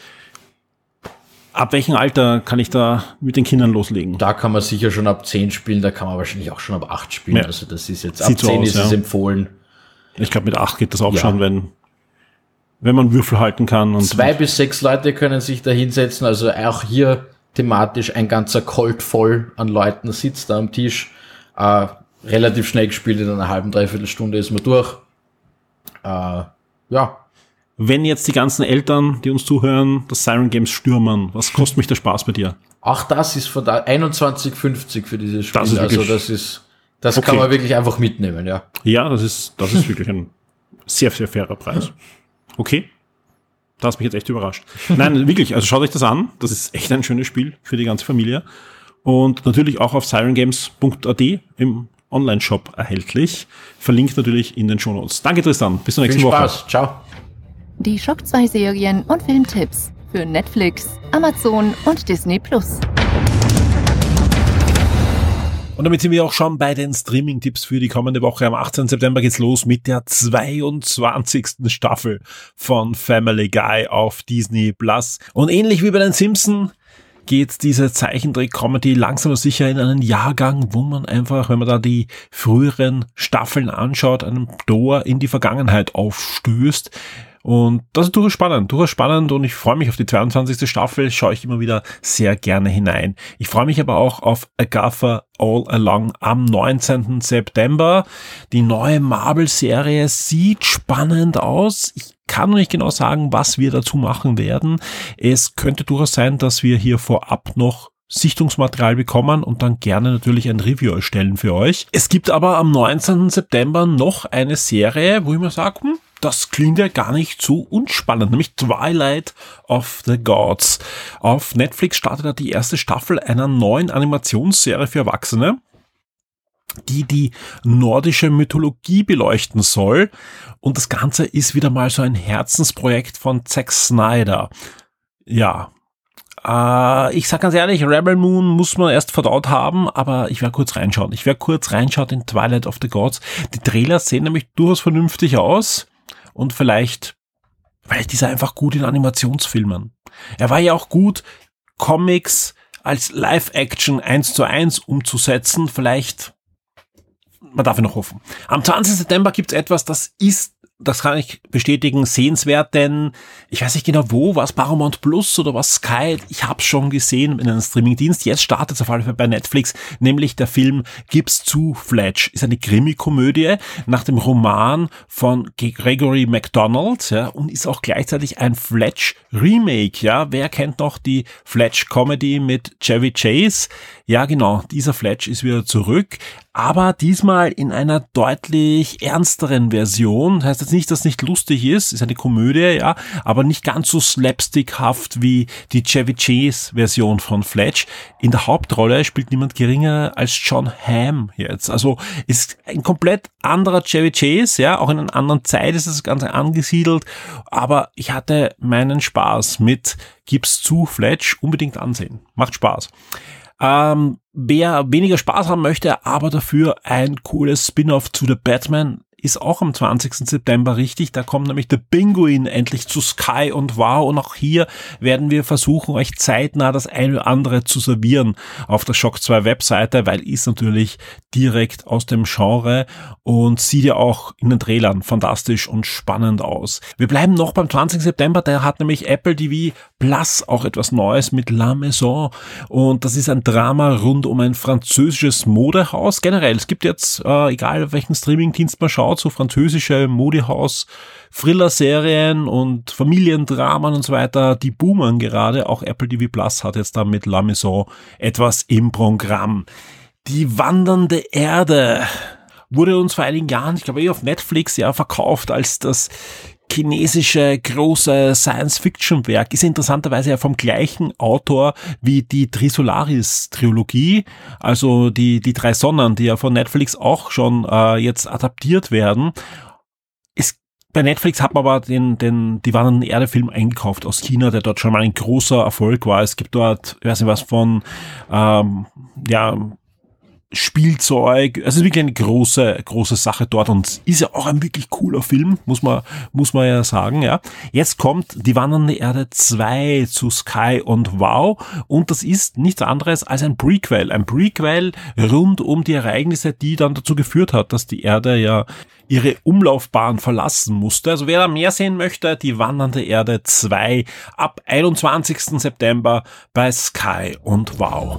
Ab welchem Alter kann ich da mit den Kindern loslegen? Da kann man sicher schon ab zehn spielen, da kann man wahrscheinlich auch schon ab acht spielen. Ja. Also das ist jetzt, Sieht ab zehn so aus, ist ja. es empfohlen. Ich glaube, mit acht geht das auch ja. schon, wenn, wenn man Würfel halten kann. Und Zwei bis sechs Leute können sich da hinsetzen, also auch hier thematisch ein ganzer Colt voll an Leuten sitzt da am Tisch. Äh, relativ schnell gespielt, in einer halben, dreiviertel Stunde ist man durch. Äh, ja. Wenn jetzt die ganzen Eltern, die uns zuhören, das Siren Games stürmen, was kostet mich der Spaß bei dir? Auch das ist von da einundzwanzig fünfzig für dieses Spiel. Das ist also wirklich, das ist, das okay. kann man wirklich einfach mitnehmen, ja. Ja, das ist, das ist wirklich ein sehr, sehr fairer Preis. Okay. Das hat mich jetzt echt überrascht. Nein, wirklich, also schaut euch das an. Das ist echt ein schönes Spiel für die ganze Familie. Und natürlich auch auf siren games punkt a d im Online-Shop erhältlich. Verlinkt natürlich in den Shownotes. Danke, Tristan. Bis zur nächsten Viel Woche. Spaß. Ciao. Die Shock zwei Serien und Filmtipps für Netflix, Amazon und Disney Plus. Und damit sind wir auch schon bei den Streaming-Tipps für die kommende Woche. Am achtzehnten September geht's los mit der zweiundzwanzigsten Staffel von Family Guy auf Disney Plus. Und ähnlich wie bei den Simpsons geht diese Zeichentrick-Comedy langsam aber sicher in einen Jahrgang, wo man einfach, wenn man da die früheren Staffeln anschaut, einen Tor in die Vergangenheit aufstößt. Und das ist durchaus spannend, durchaus spannend und ich freue mich auf die zweiundzwanzigste Staffel, schaue ich immer wieder sehr gerne hinein. Ich freue mich aber auch auf Agatha All Along am neunzehnten September. Die neue Marvel-Serie sieht spannend aus. Ich kann noch nicht genau sagen, was wir dazu machen werden. Es könnte durchaus sein, dass wir hier vorab noch Sichtungsmaterial bekommen und dann gerne natürlich ein Review erstellen für euch. Es gibt aber am neunzehnten September noch eine Serie, wo ich mir sage, hm, das klingt ja gar nicht so unspannend, nämlich Twilight of the Gods. Auf Netflix startet da die erste Staffel einer neuen Animationsserie für Erwachsene, die die nordische Mythologie beleuchten soll. Und das Ganze ist wieder mal so ein Herzensprojekt von Zack Snyder. Ja, äh, ich sag ganz ehrlich, Rebel Moon muss man erst verdaut haben, aber ich werde kurz reinschauen. Ich werde kurz reinschauen in Twilight of the Gods. Die Trailers sehen nämlich durchaus vernünftig aus. Und vielleicht, vielleicht ist er einfach gut in Animationsfilmen. Er war ja auch gut, Comics als Live-Action eins zu eins umzusetzen. Vielleicht, man darf ja noch hoffen. Am zwanzigsten September gibt's etwas, das ist, das kann ich bestätigen, sehenswert, denn ich weiß nicht genau wo, was Paramount Plus oder was Sky, ich hab's schon gesehen in einem Streamingdienst, jetzt startet es auf alle Fälle bei Netflix, nämlich der Film Gib's zu, Fletch, ist eine Krimi-Komödie nach dem Roman von Gregory MacDonald, ja, und ist auch gleichzeitig ein Fletch-Remake, ja, wer kennt noch die Fletch-Comedy mit Chevy Chase? Ja, genau, dieser Fletch ist wieder zurück, aber diesmal in einer deutlich ernsteren Version. Das heißt jetzt nicht, dass es nicht lustig ist, ist eine Komödie, ja, aber nicht ganz so slapstickhaft wie die Chevy Chase Version von Fletch. In der Hauptrolle spielt niemand geringer als John Hamm jetzt. Also ist ein komplett anderer Chevy Chase, ja, auch in einer anderen Zeit ist das Ganze angesiedelt, aber ich hatte meinen Spaß mit Gib's zu, Fletch, unbedingt ansehen. Macht Spaß. Ähm, wer weniger Spaß haben möchte, aber dafür ein cooles Spin-off zu The Batman, ist auch am zwanzigsten September richtig. Da kommt nämlich der Pinguin endlich zu Sky und Wow. Und auch hier werden wir versuchen, euch zeitnah das eine oder andere zu servieren auf der Shock zwei Webseite, weil ist natürlich direkt aus dem Genre und sieht ja auch in den Trailern fantastisch und spannend aus. Wir bleiben noch beim zwanzigsten September. Da hat nämlich Apple T V Plus auch etwas Neues mit La Maison. Und das ist ein Drama rund um ein französisches Modehaus. Generell, es gibt jetzt, äh, egal welchen Streamingdienst man schaut, so französische Modehaus, Thriller-Serien und Familiendramen und so weiter, die boomen gerade. Auch Apple T V Plus hat jetzt da mit La Maison etwas im Programm. Die wandernde Erde wurde uns vor einigen Jahren, ich glaube eh auf Netflix, ja, verkauft als das chinesische große Science-Fiction-Werk, ist interessanterweise ja vom gleichen Autor wie die Trisolaris-Trilogie, also die die drei Sonnen, die ja von Netflix auch schon äh, jetzt adaptiert werden. Es, bei Netflix hat man aber den den die wandernde Erde-Film eingekauft aus China, der dort schon mal ein großer Erfolg war. Es gibt dort, ich weiß nicht was von, ähm, ja, Spielzeug, also wirklich eine große, große Sache dort und ist ja auch ein wirklich cooler Film, muss man, muss man ja sagen, ja. Jetzt kommt Die wandernde Erde zwei zu Sky und Wow und das ist nichts anderes als ein Prequel, ein Prequel rund um die Ereignisse, die dann dazu geführt hat, dass die Erde ja ihre Umlaufbahn verlassen musste. Also wer da mehr sehen möchte, Die wandernde Erde zwei ab einundzwanzigsten September bei Sky und Wow.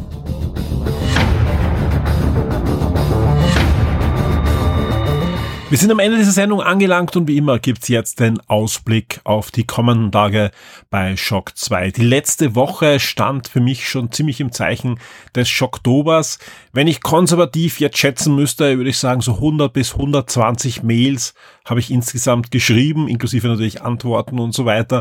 Wir sind am Ende dieser Sendung angelangt und wie immer gibt's jetzt den Ausblick auf die kommenden Tage bei Shock zwei. Die letzte Woche stand für mich schon ziemlich im Zeichen des Schocktobers. Wenn ich konservativ jetzt schätzen müsste, würde ich sagen, so hundert bis hundertzwanzig Mails habe ich insgesamt geschrieben, inklusive natürlich Antworten und so weiter.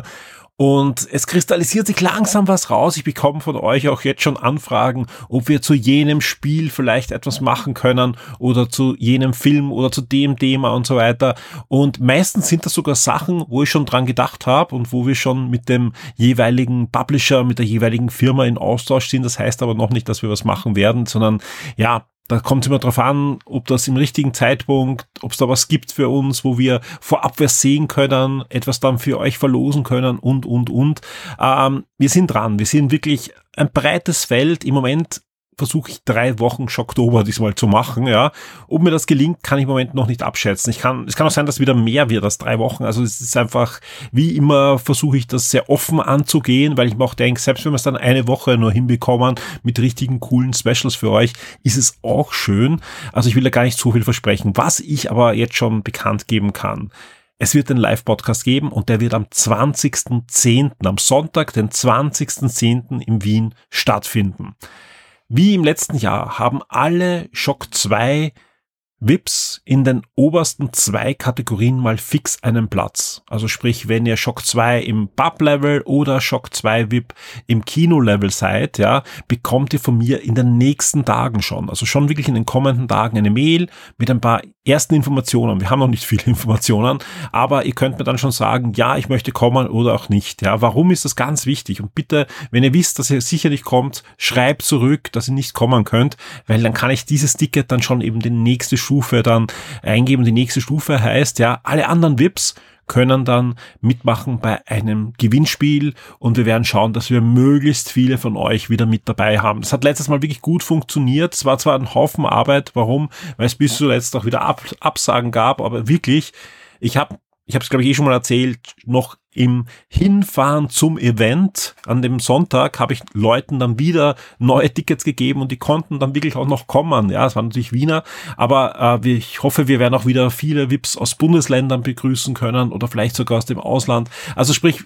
Und es kristallisiert sich langsam was raus. Ich bekomme von euch auch jetzt schon Anfragen, ob wir zu jenem Spiel vielleicht etwas machen können oder zu jenem Film oder zu dem Thema und so weiter. Und meistens sind das sogar Sachen, wo ich schon dran gedacht habe und wo wir schon mit dem jeweiligen Publisher, mit der jeweiligen Firma in Austausch sind. Das heißt aber noch nicht, dass wir was machen werden, sondern ja, da kommt es immer drauf an, ob das im richtigen Zeitpunkt, ob es da was gibt für uns, wo wir vorab was sehen können, etwas dann für euch verlosen können und, und, und. Ähm, wir sind dran. Wir sind wirklich ein breites Feld. Im Moment versuche ich drei Wochen Schocktober diesmal zu machen, ja. Ob mir das gelingt, kann ich im Moment noch nicht abschätzen. Ich kann, es kann auch sein, dass wieder mehr wird als drei Wochen. Also es ist einfach, wie immer versuche ich das sehr offen anzugehen, weil ich mir auch denke, selbst wenn wir es dann eine Woche nur hinbekommen mit richtigen coolen Specials für euch, ist es auch schön. Also ich will da gar nicht so viel versprechen. Was ich aber jetzt schon bekannt geben kann: Es wird einen Live-Podcast geben und der wird am zwanzigsten zehnten, am Sonntag, den zwanzigsten zehnten in Wien stattfinden. Wie im letzten Jahr haben alle Shock zwei V I Ps in den obersten zwei Kategorien mal fix einen Platz. Also sprich, wenn ihr Shock zwei im Pub-Level oder Shock zwei V I P im Kino-Level seid, ja, bekommt ihr von mir in den nächsten Tagen schon, also schon wirklich in den kommenden Tagen eine Mail mit ein paar ersten Informationen. Wir haben noch nicht viele Informationen, aber ihr könnt mir dann schon sagen, ja, ich möchte kommen oder auch nicht. Ja, warum ist das ganz wichtig? Und bitte, wenn ihr wisst, dass ihr sicher nicht kommt, schreibt zurück, dass ihr nicht kommen könnt, weil dann kann ich dieses Ticket dann schon eben die nächste Stufe dann eingeben. Die nächste Stufe heißt, ja, alle anderen V I Ps können dann mitmachen bei einem Gewinnspiel und wir werden schauen, dass wir möglichst viele von euch wieder mit dabei haben. Das hat letztes Mal wirklich gut funktioniert. Es war zwar ein Haufen Arbeit, warum? Weil es bis zuletzt auch wieder Ab- Absagen gab, aber wirklich, ich habe Ich habe es, glaube ich, eh schon mal erzählt, noch im Hinfahren zum Event an dem Sonntag habe ich Leuten dann wieder neue Tickets gegeben und die konnten dann wirklich auch noch kommen. Ja, es waren natürlich Wiener, aber äh, ich hoffe, wir werden auch wieder viele V I Ps aus Bundesländern begrüßen können oder vielleicht sogar aus dem Ausland. Also sprich,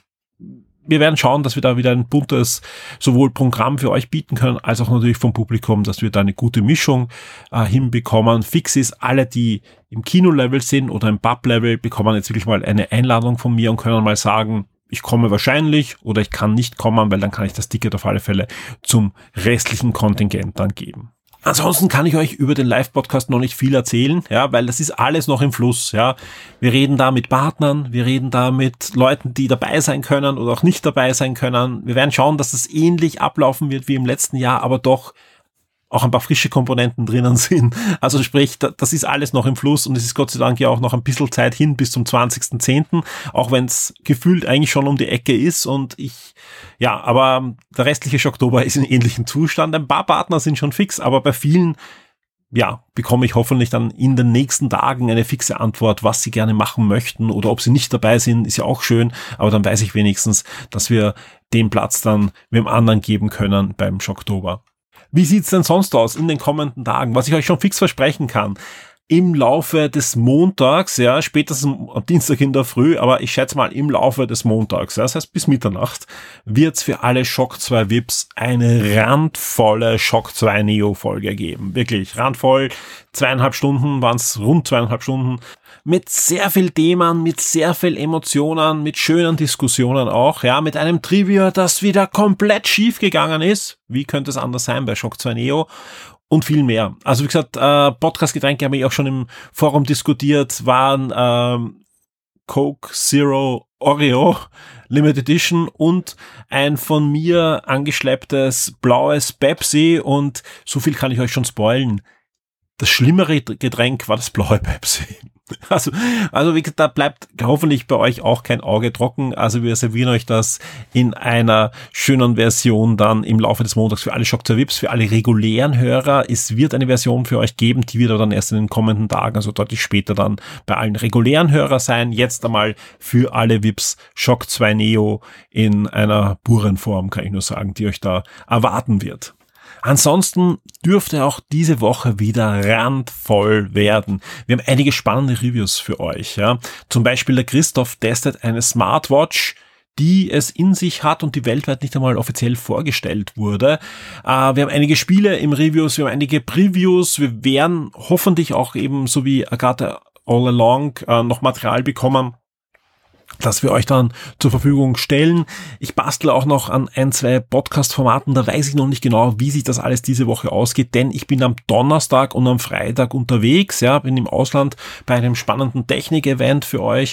wir werden schauen, dass wir da wieder ein buntes sowohl Programm für euch bieten können, als auch natürlich vom Publikum, dass wir da eine gute Mischung äh, hinbekommen. Fix ist, alle, die im Kino-Level sind oder im Pub-Level, bekommen jetzt wirklich mal eine Einladung von mir und können mal sagen, ich komme wahrscheinlich oder ich kann nicht kommen, weil dann kann ich das Ticket auf alle Fälle zum restlichen Kontingent dann geben. Ansonsten kann ich euch über den Live-Podcast noch nicht viel erzählen, ja, weil das ist alles noch im Fluss, ja. Wir reden da mit Partnern, wir reden da mit Leuten, die dabei sein können oder auch nicht dabei sein können. Wir werden schauen, dass es ähnlich ablaufen wird wie im letzten Jahr, aber doch auch ein paar frische Komponenten drinnen sind. Also sprich, das ist alles noch im Fluss und es ist Gott sei Dank ja auch noch ein bisschen Zeit hin bis zum zwanzigsten zehnten, auch wenn es gefühlt eigentlich schon um die Ecke ist und ich, ja, aber der restliche Schocktober ist in ähnlichem Zustand. Ein paar Partner sind schon fix, aber bei vielen, ja, bekomme ich hoffentlich dann in den nächsten Tagen eine fixe Antwort, was sie gerne machen möchten oder ob sie nicht dabei sind, ist ja auch schön, aber dann weiß ich wenigstens, dass wir den Platz dann wem anderen geben können beim Schocktober. Wie sieht's denn sonst aus in den kommenden Tagen? Was ich euch schon fix versprechen kann: Im Laufe des Montags, ja, spätestens am Dienstag in der Früh, aber ich schätze mal im Laufe des Montags, ja, das heißt bis Mitternacht, wird's für alle Shock zwei V I Ps eine randvolle Shock zwei Neo Folge geben. Wirklich randvoll. Zweieinhalb Stunden waren's, rund zweieinhalb Stunden. Mit sehr viel Themen, mit sehr viel Emotionen, mit schönen Diskussionen auch, ja, mit einem Trivia, das wieder komplett schief gegangen ist. Wie könnte es anders sein bei Shock zwei Neo? Und viel mehr. Also wie gesagt, äh, Podcast-Getränke habe ich auch schon im Forum diskutiert, waren ähm, Coke Zero Oreo Limited Edition und ein von mir angeschlepptes blaues Pepsi und so viel kann ich euch schon spoilen. das schlimmere Getränk war das blaue Pepsi. Also, also wie gesagt, da bleibt hoffentlich bei euch auch kein Auge trocken. Also wir servieren euch das in einer schönen Version dann im Laufe des Montags für alle Shock zwei V I Ps, für alle regulären Hörer. Es wird eine Version für euch geben, die wird aber dann erst in den kommenden Tagen, also deutlich später dann bei allen regulären Hörern sein. Jetzt einmal für alle V I Ps Shock zwei Neo in einer puren Form, kann ich nur sagen, die euch da erwarten wird. Ansonsten dürfte auch diese Woche wieder randvoll werden. Wir haben einige spannende Reviews für euch. Ja. Zum Beispiel der Christoph testet eine Smartwatch, die es in sich hat und die weltweit nicht einmal offiziell vorgestellt wurde. Äh, wir haben einige Spiele im Reviews, wir haben einige Previews. Wir werden hoffentlich auch eben, so wie Agatha All Along, äh, noch Material bekommen, dass wir euch dann zur Verfügung stellen. Ich bastle auch noch an ein, zwei Podcast-Formaten, da weiß ich noch nicht genau, wie sich das alles diese Woche ausgeht, denn ich bin am Donnerstag und am Freitag unterwegs, ja, bin im Ausland bei einem spannenden Technik-Event für euch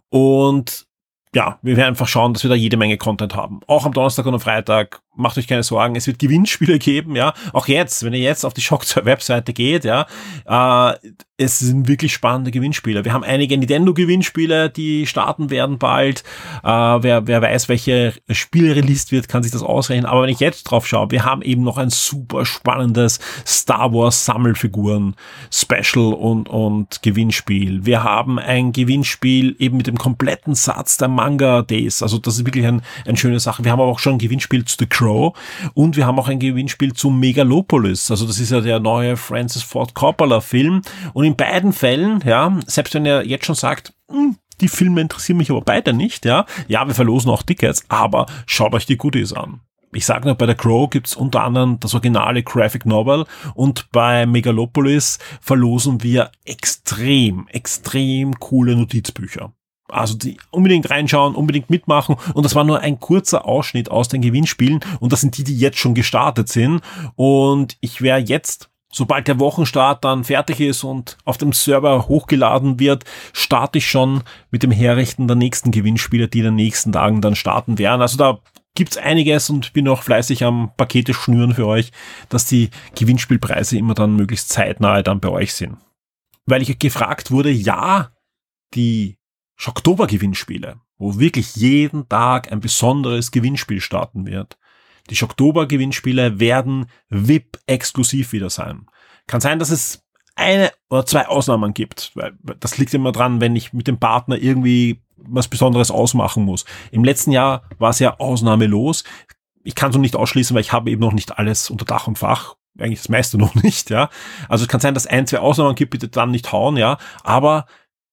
und ja, wir werden einfach schauen, dass wir da jede Menge Content haben. Auch am Donnerstag und am Freitag, macht euch keine Sorgen, es wird Gewinnspiele geben, ja. Auch jetzt, wenn ihr jetzt auf die Shock zwei Webseite geht, ja, äh, es sind wirklich spannende Gewinnspiele. Wir haben einige Nintendo-Gewinnspiele, die starten werden bald. Äh, wer, wer weiß, welche Spiele released wird, kann sich das ausrechnen. Aber wenn ich jetzt drauf schaue, wir haben eben noch ein super spannendes Star Wars Sammelfiguren-Special und, und Gewinnspiel. Wir haben ein Gewinnspiel eben mit dem kompletten Satz der Manga Days. Also das ist wirklich ein, eine schöne Sache. Wir haben aber auch schon ein Gewinnspiel zu The Crow und wir haben auch ein Gewinnspiel zu Megalopolis. Also das ist ja der neue Francis Ford Coppola Film. Und in beiden Fällen, ja, selbst wenn ihr jetzt schon sagt, die Filme interessieren mich aber beide nicht, ja, ja, wir verlosen auch Tickets, aber schaut euch die Goodies an. Ich sage nur, bei The Crow gibt's unter anderem das originale Graphic Novel und bei Megalopolis verlosen wir extrem, extrem coole Notizbücher. Also die unbedingt reinschauen, unbedingt mitmachen und das war nur ein kurzer Ausschnitt aus den Gewinnspielen und das sind die, die jetzt schon gestartet sind und ich werde jetzt, sobald der Wochenstart dann fertig ist und auf dem Server hochgeladen wird, starte ich schon mit dem Herrichten der nächsten Gewinnspiele, die in den nächsten Tagen dann starten werden. Also da gibt's einiges und bin auch fleißig am Pakete schnüren für euch, dass die Gewinnspielpreise immer dann möglichst zeitnah dann bei euch sind. Weil ich gefragt wurde, ja, die Schocktober-Gewinnspiele, wo wirklich jeden Tag ein besonderes Gewinnspiel starten wird. Die Schocktober-Gewinnspiele werden V I P-exklusiv wieder sein. Kann sein, dass es eine oder zwei Ausnahmen gibt, weil das liegt immer dran, wenn ich mit dem Partner irgendwie was Besonderes ausmachen muss. Im letzten Jahr war es ja ausnahmelos. Ich kann es noch nicht ausschließen, weil ich habe eben noch nicht alles unter Dach und Fach. Eigentlich das meiste noch nicht, ja. Also es kann sein, dass ein, zwei Ausnahmen gibt, bitte dann nicht hauen, ja. Aber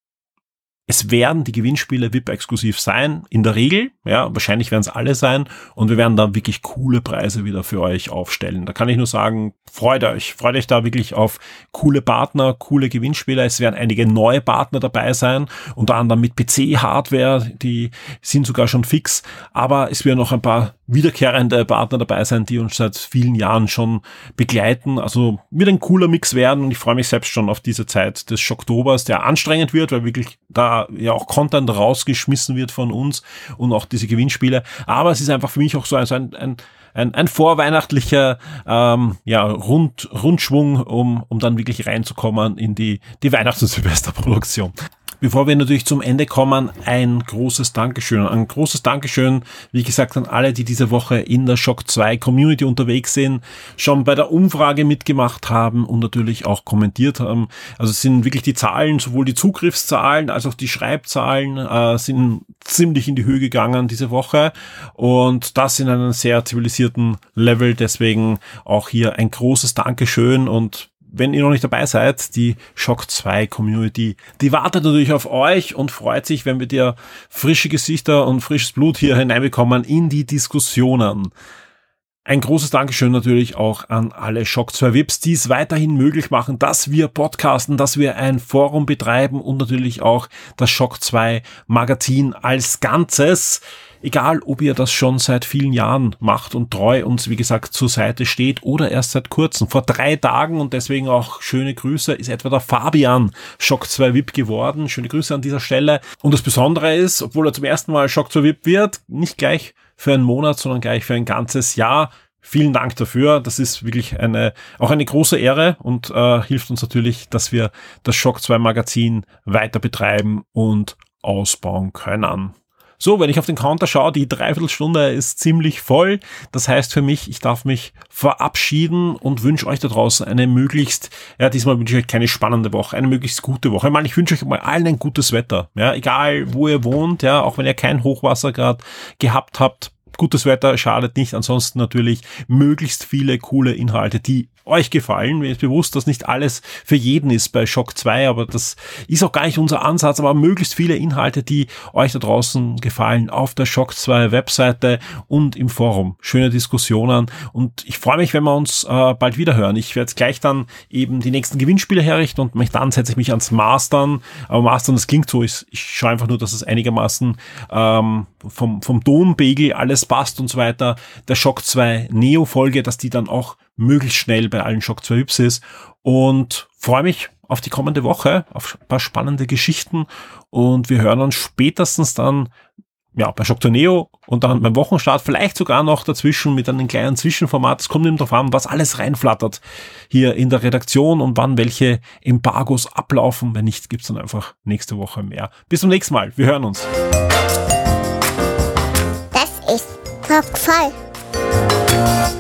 es werden die Gewinnspiele V I P-exklusiv sein, in der Regel, ja, wahrscheinlich werden es alle sein und wir werden da wirklich coole Preise wieder für euch aufstellen. Da kann ich nur sagen, freut euch, freut euch da wirklich auf coole Partner, coole Gewinnspiele. Es werden einige neue Partner dabei sein, unter anderem mit P C-Hardware, die sind sogar schon fix, aber es werden noch ein paar wiederkehrende Partner dabei sein, die uns seit vielen Jahren schon begleiten. Also wird ein cooler Mix werden und ich freue mich selbst schon auf diese Zeit des Schocktobers, der anstrengend wird, weil wirklich da ja auch Content rausgeschmissen wird von uns und auch diese Gewinnspiele. Aber es ist einfach für mich auch so ein, ein, ein, ein vorweihnachtlicher ähm, ja, Rund, Rundschwung, um, um dann wirklich reinzukommen in die, die Weihnachts- und Silvesterproduktion. Bevor wir natürlich zum Ende kommen, ein großes Dankeschön. Ein großes Dankeschön, wie gesagt, an alle, die diese Woche in der Shock zwei Community unterwegs sind, schon bei der Umfrage mitgemacht haben und natürlich auch kommentiert haben. Also es sind wirklich die Zahlen, sowohl die Zugriffszahlen als auch die Schreibzahlen äh, sind ziemlich in die Höhe gegangen diese Woche und das in einem sehr zivilisierten Level. Deswegen auch hier ein großes Dankeschön und wenn ihr noch nicht dabei seid, die Shock zwei Community, die wartet natürlich auf euch und freut sich, wenn wir dir frische Gesichter und frisches Blut hier hineinbekommen in die Diskussionen. Ein großes Dankeschön natürlich auch an alle Shock zwei V I Ps, die es weiterhin möglich machen, dass wir podcasten, dass wir ein Forum betreiben und natürlich auch das Shock zwei Magazin als Ganzes. Egal, ob ihr das schon seit vielen Jahren macht und treu uns, wie gesagt, zur Seite steht oder erst seit kurzem. Vor drei Tagen und deswegen auch schöne Grüße ist etwa der Fabian Shock zwei V I P geworden. Schöne Grüße an dieser Stelle. Und das Besondere ist, obwohl er zum ersten Mal Shock zwei V I P wird, nicht gleich für einen Monat, sondern gleich für ein ganzes Jahr. vielen Dank dafür. Das ist wirklich eine, auch eine große Ehre und äh, hilft uns natürlich, dass wir das Shock zwei Magazin weiter betreiben und ausbauen können. So, wenn ich auf den Counter schaue, die Dreiviertelstunde ist ziemlich voll. Das heißt für mich, ich darf mich verabschieden und wünsche euch da draußen eine möglichst, ja, diesmal wünsche ich euch keine spannende Woche, eine möglichst gute Woche. Ich meine, ich wünsche euch mal allen ein gutes Wetter, ja, egal wo ihr wohnt, ja, auch wenn ihr kein Hochwasser gerade gehabt habt. Gutes Wetter schadet nicht, ansonsten natürlich möglichst viele coole Inhalte, die euch gefallen. Mir ist bewusst, dass nicht alles für jeden ist bei Shock zwei, aber das ist auch gar nicht unser Ansatz, aber möglichst viele Inhalte, die euch da draußen gefallen, auf der Shock zwei Webseite und im Forum. Schöne Diskussionen und ich freue mich, wenn wir uns äh, bald wieder hören. Ich werde gleich dann eben die nächsten Gewinnspiele herrichten und mich dann setze ich mich ans Mastern. Aber Mastern, das klingt so, ich, ich schaue einfach nur, dass es einigermaßen ähm, vom, vom Tonpegel alles passt und so weiter. Der Shock zwei Neo Folge, dass die dann auch möglichst schnell bei allen Shock zwei Hübs ist und freue mich auf die kommende Woche, auf ein paar spannende Geschichten und wir hören uns spätestens dann ja bei Shock zwei Neo und dann beim Wochenstart, vielleicht sogar noch dazwischen mit einem kleinen Zwischenformat. Es kommt eben darauf an, was alles reinflattert hier in der Redaktion und wann welche Embargos ablaufen. Wenn nicht, gibt's dann einfach nächste Woche mehr. Bis zum nächsten Mal. Wir hören uns. Das ist Kopf voll.